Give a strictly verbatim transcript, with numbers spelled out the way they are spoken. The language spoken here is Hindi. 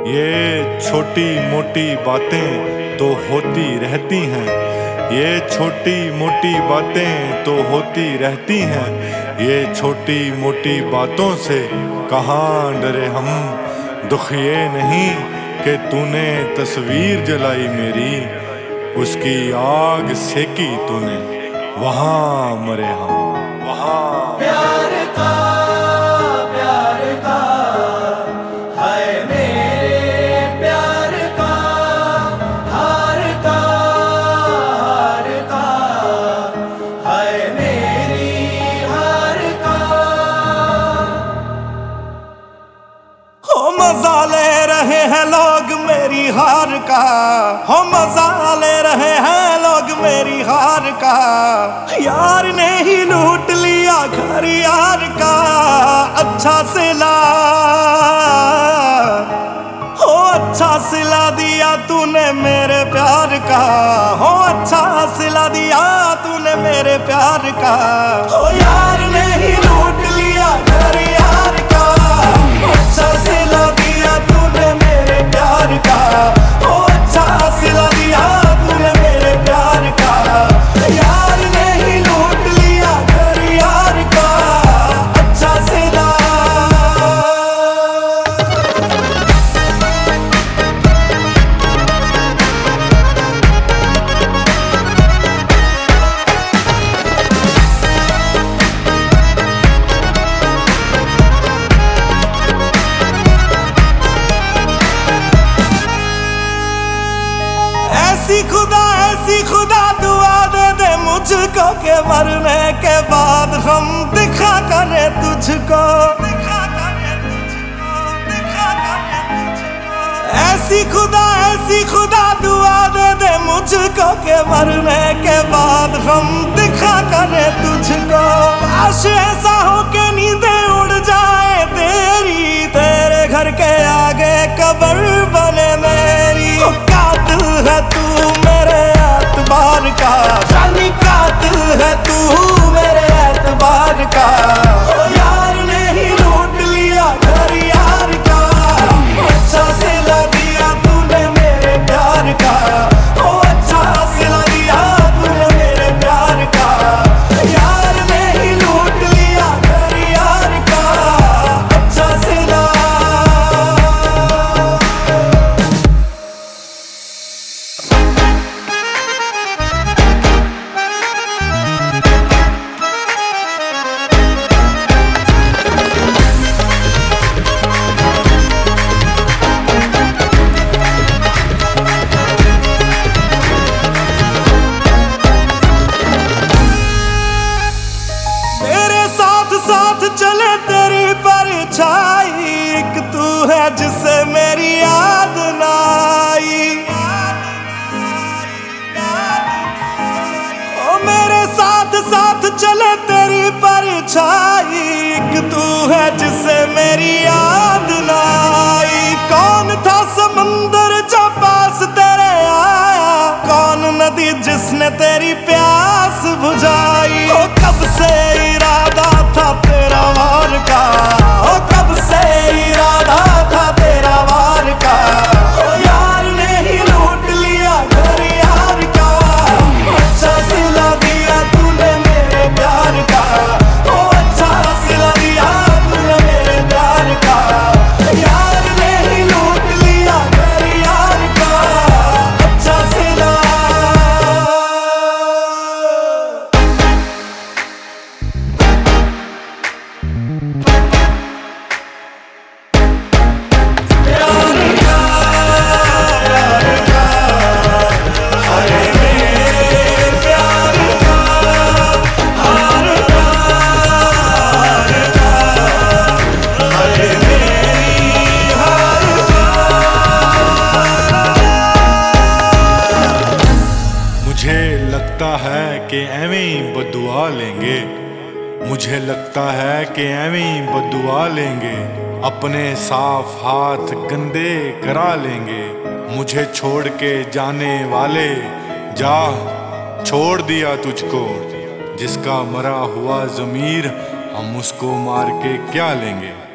ये छोटी मोटी बातें तो होती रहती हैं, ये छोटी मोटी बातें तो होती रहती हैं। ये छोटी मोटी बातों से कहाँ डरे हम, दुख ये नहीं कि तूने तस्वीर जलाई मेरी, उसकी आग सेकी तूने वहाँ मरे हम। वहाँ प्यार का प्यार का है मेरे प्यार का, हार का हार का है मेरी हार का। हो मजा ले रहे हैं लोग मेरी हार का, हो मजा ले रहे हैं लोग मेरी हार का। यार ने ही लूट लिया घर यार का, अच्छा सिला हो अच्छा सिला दिया तूने मेरे प्यार का, हो अच्छा सिला दिया तूने मेरे प्यार का। हो यार ने ही लूट लिया घर यार का, अच्छा सिला दिया तूने मेरे प्यार का, हो अच्छा सिला दिया तूने मेरे प्यार का। यार ने ही लूट लिया घर यार का, अच्छा सिला। ऐसी खुदा ऐसी खुदा दुआ दे दे मुझको के मरने के बाद हम दिखा करे तुझको, दिखा करे तुझको, दिखा करे तुझको। ऐसी खुदा ऐसी खुदा दुआ दे दे मुझको के मरने के बाद हम दिखा करे तुझको। काश ऐसा हो के नींदें उड़ जाए तेरी, तेरे घर के आगे कब्र बने मेरी। कातिल है तू मेरे एतबार का, जानी कातिल है तू मेरे एतबार का। ओ यार ने ही लूट लिया घर यार का, अच्छा सिला दिया तूने मेरे प्यार का, ओ अच्छा सिला दिया तूने मेरे प्यार का। यार ने ही लूट लिया घर यार का, अच्छा सिला। साथ चले तेरी परछाई, एक तू है जिसे मेरी याद ना आई। ओ मेरे साथ साथ चले तेरी परछाई, एक तू है जिसे मेरी याद ना आई। कौन था समंदर जो पास तेरे आया, कौन नदी जिसने तेरी प्यास बुझाई। ओ कब से इरादा था तेरा वार का, ओ कब से इरादा था तेरा वार का। ओ यार ने ही लूट लिया घर यार का, अच्छा सिला दिया तूने मेरे प्यार का, ओ अच्छा सिला दिया तूने मेरे प्यार का। यार ने ही लूट लिया घर यार का, अच्छा सिला। मुझे लगता है कि एवें ही बदुआ लेंगे, मुझे लगता है कि एवें ही बदुआ लेंगे। अपने साफ हाथ गंदे करा लेंगे, मुझे छोड़ के जाने वाले जा छोड़ दिया तुझको। जिसका मरा हुआ ज़मीर हम उसको मार के क्या लेंगे।